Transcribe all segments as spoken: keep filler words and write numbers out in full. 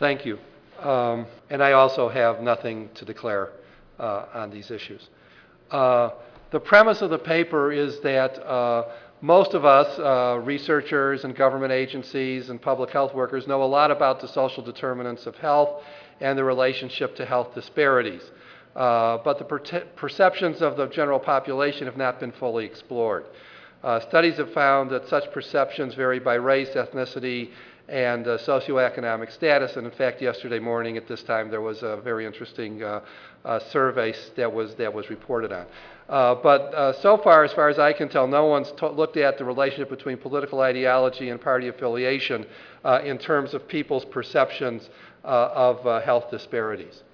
Thank you. Um, and I also have nothing to declare uh, on these issues. Uh, the premise of the paper is that uh, most of us, uh, researchers and government agencies and public health workers, know a lot about the social determinants of health and the relationship to health disparities. Uh, but the per perceptions of the general population have not been fully explored. Uh, studies have found that such perceptions vary by race, ethnicity, and uh, socioeconomic status. And in fact, yesterday morning at this time, there was a very interesting uh, uh, survey that was, that was reported on. Uh, but uh, so far, as far as I can tell, no one's looked at the relationship between political ideology and party affiliation uh, in terms of people's perceptions uh, of uh, health disparities.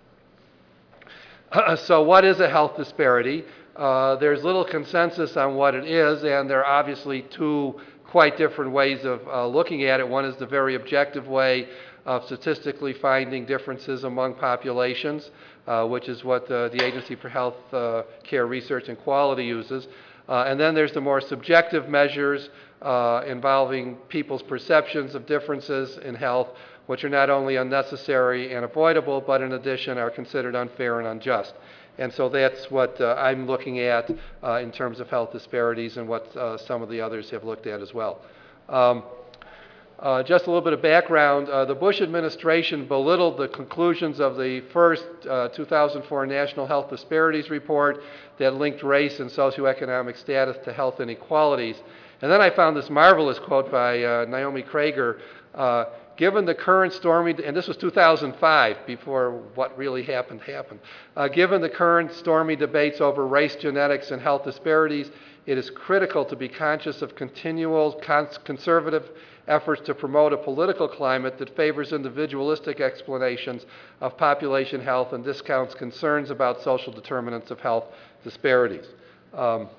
So what is a health disparity? Uh, there's little consensus on what it is, and there are obviously two quite different ways of uh, looking at it. One is the very objective way of statistically finding differences among populations, uh, which is what uh, the Agency for Health uh, Care Research and Quality uses. Uh, and then there's the more subjective measures uh, involving people's perceptions of differences in health, which are not only unnecessary and avoidable, but in addition are considered unfair and unjust. And so that's what uh, I'm looking at uh, in terms of health disparities and what uh, some of the others have looked at as well. Um, uh, just a little bit of background. Uh, the Bush administration belittled the conclusions of the first uh, two thousand four National Health Disparities Report that linked race and socioeconomic status to health inequalities. And then I found this marvelous quote by uh, Naomi Krager. Uh, Given the current stormy, and this was two thousand five, before what really happened happened. Uh, given the current stormy debates over race, genetics, and health disparities, it is critical to be conscious of continual cons conservative efforts to promote a political climate that favors individualistic explanations of population health and discounts concerns about social determinants of health disparities. Um,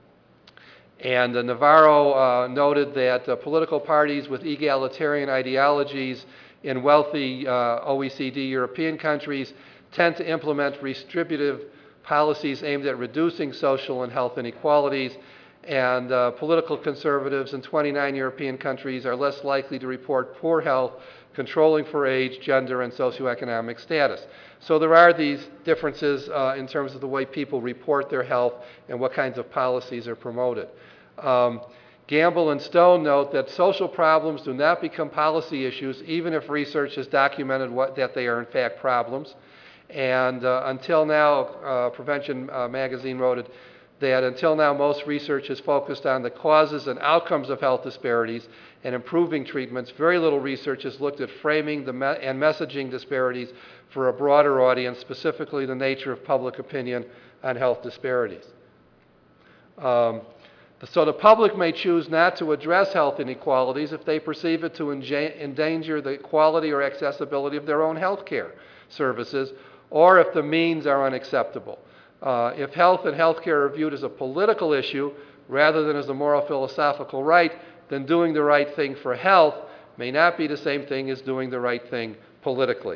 And uh, Navarro uh, noted that uh, political parties with egalitarian ideologies in wealthy uh, O E C D European countries tend to implement redistributive policies aimed at reducing social and health inequalities, and uh, political conservatives in twenty-nine European countries are less likely to report poor health, controlling for age, gender, and socioeconomic status. So there are these differences uh, in terms of the way people report their health and what kinds of policies are promoted. Um, Gamble and Stone note that social problems do not become policy issues even if research has documented what, that they are in fact problems. And uh, until now, uh, Prevention uh, magazine wrote it, that until now most research is focused on the causes and outcomes of health disparities and improving treatments. Very little research has looked at framing the me and messaging disparities for a broader audience, specifically the nature of public opinion on health disparities. Um, so the public may choose not to address health inequalities if they perceive it to endanger the quality or accessibility of their own health care services, or if the means are unacceptable. Uh, if health and health care are viewed as a political issue rather than as a moral philosophical right, then doing the right thing for health may not be the same thing as doing the right thing politically.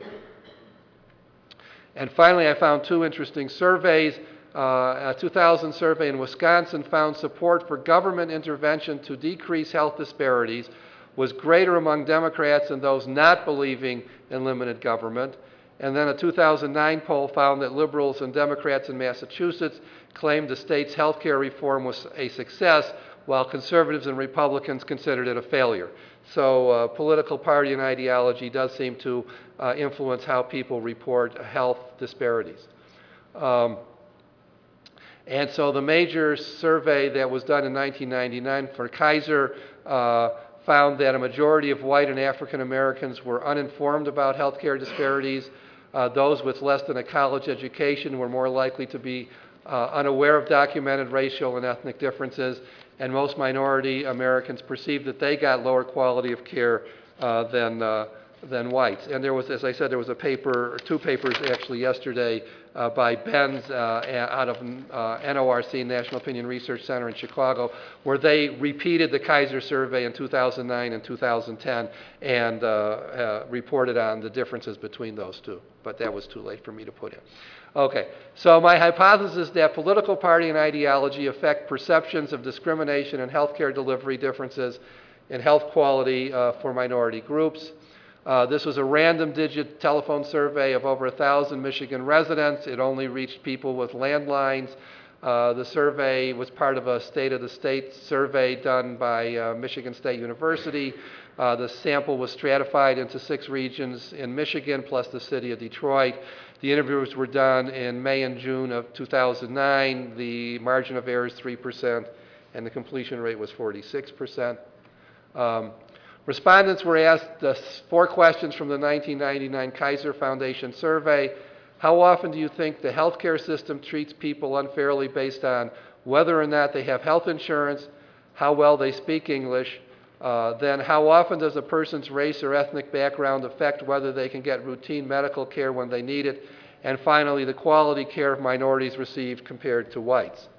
And finally, I found two interesting surveys. Uh, a two thousand survey in Wisconsin found support for government intervention to decrease health disparities was greater among Democrats and those not believing in limited government. And then a two thousand nine poll found that liberals and Democrats in Massachusetts claimed the state's health care reform was a success, while conservatives and Republicans considered it a failure. So uh, political party and ideology does seem to uh, influence how people report health disparities. Um, and so the major survey that was done in nineteen ninety-nine for Kaiser uh, found that a majority of white and African Americans were uninformed about healthcare disparities. Uh, those with less than a college education were more likely to be uh, unaware of documented racial and ethnic differences, and most minority Americans perceived that they got lower quality of care uh, than, uh, than whites. And there was, as I said, there was a paper, or two papers actually yesterday uh, by Benz uh, out of uh, N O R C, National Opinion Research Center in Chicago, where they repeated the Kaiser survey in two thousand nine and two thousand ten and uh, uh, reported on the differences between those two. But that was too late for me to put in. Okay, so my hypothesis is that political party and ideology affect perceptions of discrimination and healthcare delivery differences in health quality uh, for minority groups. Uh, this was a random digit telephone survey of over a thousand Michigan residents. It only reached people with landlines. Uh, the survey was part of a State of the State survey done by uh, Michigan State University. Uh, the sample was stratified into six regions in Michigan, plus the city of Detroit. The interviews were done in May and June of two thousand nine. The margin of error is three percent, and the completion rate was forty-six percent. Um, respondents were asked uh, four questions from the nineteen ninety-nine Kaiser Foundation survey. How often do you think the healthcare system treats people unfairly based on whether or not they have health insurance, how well they speak English? Uh, then how often does a person's race or ethnic background affect whether they can get routine medical care when they need it? And finally, the quality care of minorities received compared to whites.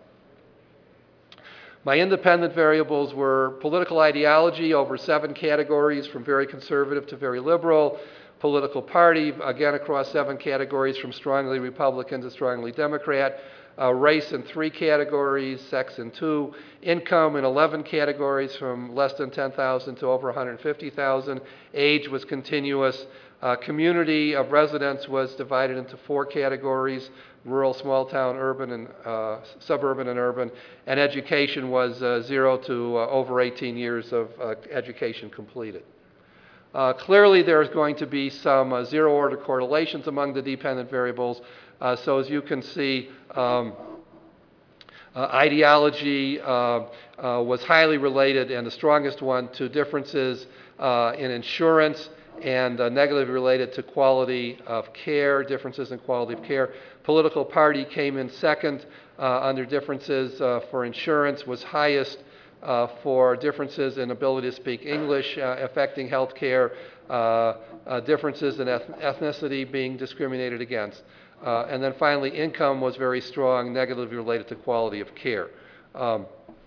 My independent variables were political ideology over seven categories, from very conservative to very liberal. Political party, again across seven categories, from strongly Republican to strongly Democrat. Uh, race in three categories, sex in two. Income in eleven categories, from less than ten thousand to over one hundred fifty thousand. Age was continuous. Uh, community of residents was divided into four categories: rural, small town, urban, and uh, suburban and urban. And education was uh, zero to uh, over eighteen years of uh, education completed. Uh, clearly, there's going to be some uh, zero-order correlations among the dependent variables. Uh, so as you can see, um, uh, ideology uh, uh, was highly related, and the strongest one, to differences uh, in insurance, and uh, negatively related to quality of care, differences in quality of care. Political party came in second uh, under differences uh, for insurance, was highest Uh, for differences in ability to speak English uh, affecting health care, uh, uh, differences in eth- ethnicity being discriminated against. Uh, and then finally, income was very strong, negatively related to quality of care. Um,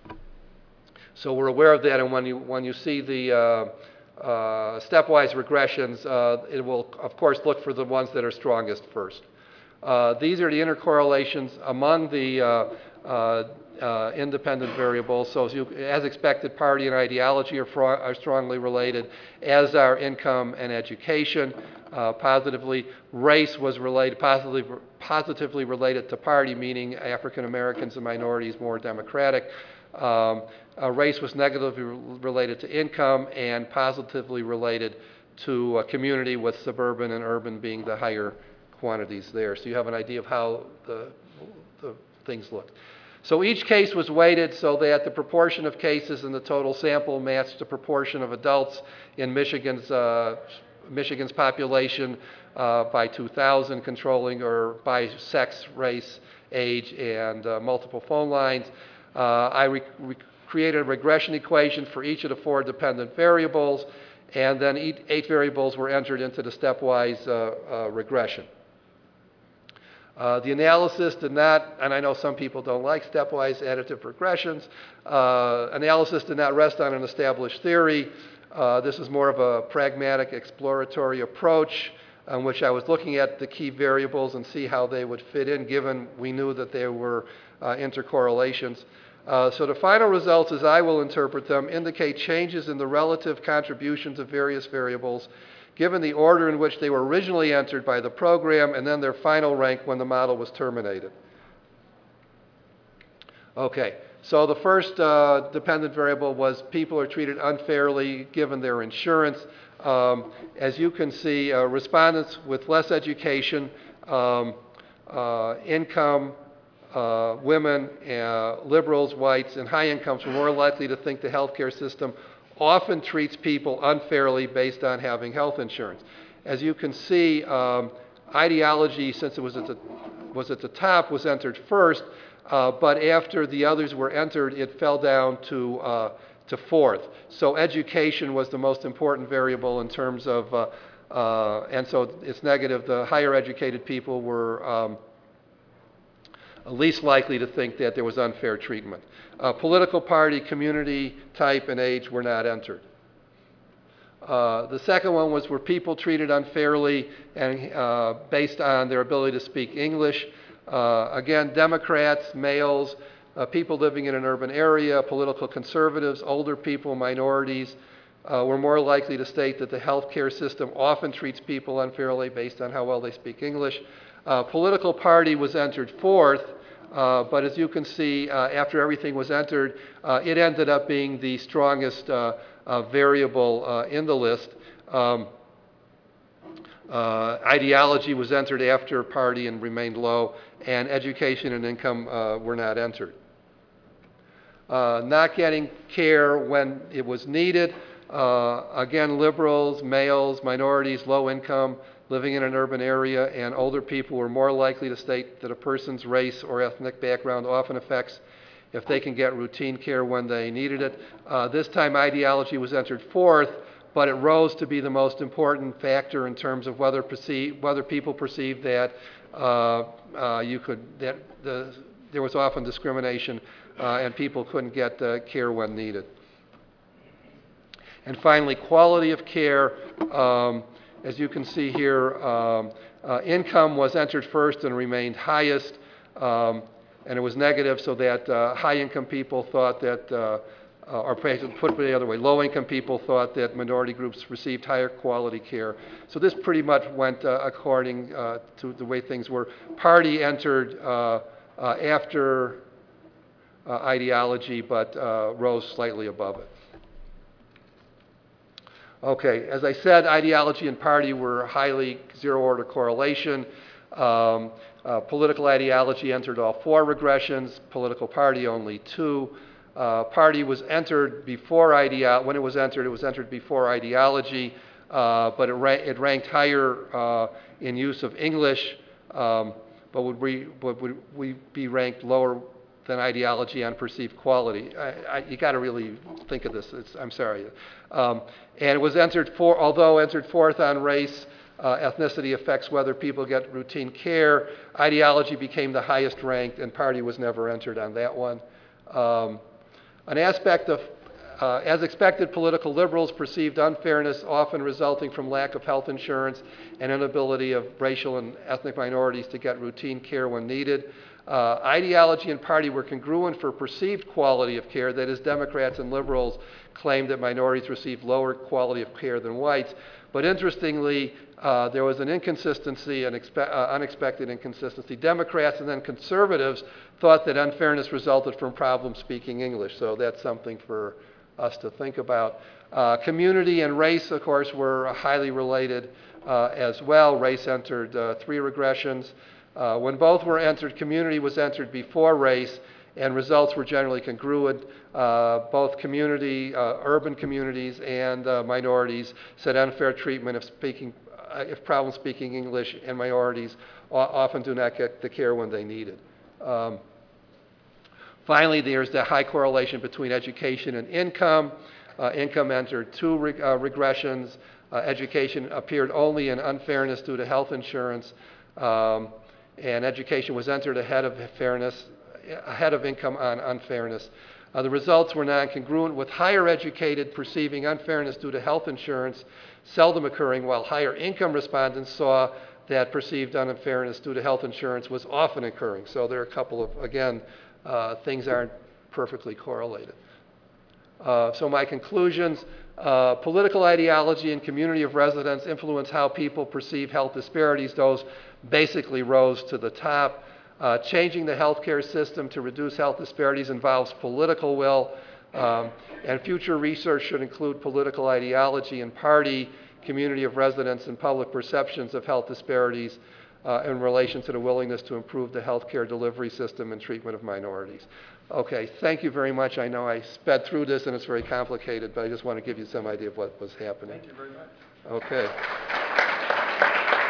so we're aware of that, and when you, when you see the uh, uh, stepwise regressions, uh, it will, of course, look for the ones that are strongest first. Uh, these are the intercorrelations among the uh, uh, Uh, independent variables. So as, you, as expected, party and ideology are, fro- are strongly related, as are income and education. Uh, positively, race was related, positively, positively related to party, meaning African Americans and minorities more democratic. Um, uh, race was negatively re- related to income, and positively related to a community, with suburban and urban being the higher quantities there. So you have an idea of how the, the things looked. So each case was weighted so that the proportion of cases in the total sample matched the proportion of adults in Michigan's, uh, Michigan's population uh, by two thousand, controlling or by sex, race, age, and uh, multiple phone lines. Uh, I re- re- created a regression equation for each of the four dependent variables, and then eight, eight variables were entered into the stepwise uh, uh, regression. Uh, the analysis did not, and I know some people don't like stepwise additive regressions, uh, analysis did not rest on an established theory. Uh, this is more of a pragmatic exploratory approach in which I was looking at the key variables and see how they would fit in, given we knew that there were uh, intercorrelations. Uh, so the final results, as I will interpret them, indicate changes in the relative contributions of various variables, given the order in which they were originally entered by the program, and then their final rank when the model was terminated. Okay, so the first uh, dependent variable was people are treated unfairly given their insurance. Um, as you can see, uh, respondents with less education, um, uh, income, uh, women, uh, liberals, whites, and high incomes were more likely to think the healthcare system often treats people unfairly based on having health insurance. As you can see, um, ideology, since it was at the, was at the top, was entered first, uh, but after the others were entered, it fell down to, uh, to fourth. So education was the most important variable in terms of, uh, uh, and so it's negative. The higher educated people were um, least likely to think that there was unfair treatment. Uh, political party, community type, and age were not entered. Uh, the second one was, were people treated unfairly and uh, based on their ability to speak English? Uh, again, Democrats, males, uh, people living in an urban area, political conservatives, older people, minorities, uh, were more likely to state that the healthcare system often treats people unfairly based on how well they speak English. Uh, political party was entered fourth, uh, but as you can see, uh, after everything was entered, uh, it ended up being the strongest uh, uh, variable uh, in the list. Um, uh, ideology was entered after party and remained low, and education and income uh, were not entered. Uh, not getting care when it was needed. Uh, again, liberals, males, minorities, low income, living in an urban area, and older people were more likely to state that a person's race or ethnic background often affects if they can get routine care when they needed it. Uh, this time, ideology was entered fourth, but it rose to be the most important factor in terms of whether perceive, whether people perceived that uh, uh, you could that the, there was often discrimination uh, and people couldn't get uh, care when needed. And finally, quality of care. Um, as you can see here, um, uh, income was entered first and remained highest, um, and it was negative, so that uh, high-income people thought that, uh, uh, or put it the other way, low-income people thought that minority groups received higher quality care. So this pretty much went uh, according uh, to the way things were. Party entered uh, uh, after uh, ideology, but uh, rose slightly above it. Okay, as I said, ideology and party were highly zero-order correlation. Um, uh, political ideology entered all four regressions, political party only two. Uh, party was entered before ideology. When it was entered, it was entered before ideology, uh, but it, ra it ranked higher uh, in use of English, um, but would we, would, would we be ranked lower than ideology on perceived quality? I, I, you got to really think of this. It's, I'm sorry. Um, and it was entered for, although entered fourth on race, uh, ethnicity affects whether people get routine care. Ideology became the highest ranked, and party was never entered on that one. Um, an aspect of, uh, as expected, political liberals perceived unfairness, often resulting from lack of health insurance and inability of racial and ethnic minorities to get routine care when needed. Uh, ideology and party were congruent for perceived quality of care. That is, Democrats and liberals claimed that minorities received lower quality of care than whites. But interestingly, uh, there was an inconsistency, an expe uh, unexpected inconsistency. Democrats and then conservatives thought that unfairness resulted from problems speaking English. So that's something for us to think about. Uh, community and race, of course, were highly related uh, as well. Race entered uh, three regressions. Uh, when both were entered, community was entered before race, and results were generally congruent. Uh, both community, uh, urban communities and uh, minorities said unfair treatment if speaking, uh, if problem speaking English, and minorities often do not get the care when they need it. Um, finally, there's the high correlation between education and income. Uh, income entered two reg uh, regressions. Uh, education appeared only in unfairness due to health insurance. Um, and education was entered ahead of fairness, ahead of income on unfairness. Uh, the results were non-congruent, with higher educated perceiving unfairness due to health insurance seldom occurring, while higher income respondents saw that perceived unfairness due to health insurance was often occurring. So there are a couple of, again, uh, things aren't perfectly correlated. Uh, so my conclusions, uh, political ideology and community of residence influence how people perceive health disparities. Those basically rose to the top. Uh, changing the healthcare system to reduce health disparities involves political will, um, and future research should include political ideology and party, community of residence, and public perceptions of health disparities uh, in relation to the willingness to improve the healthcare delivery system and treatment of minorities. Okay, thank you very much. I know I sped through this and it's very complicated, but I just want to give you some idea of what was happening. Thank you very much. Okay.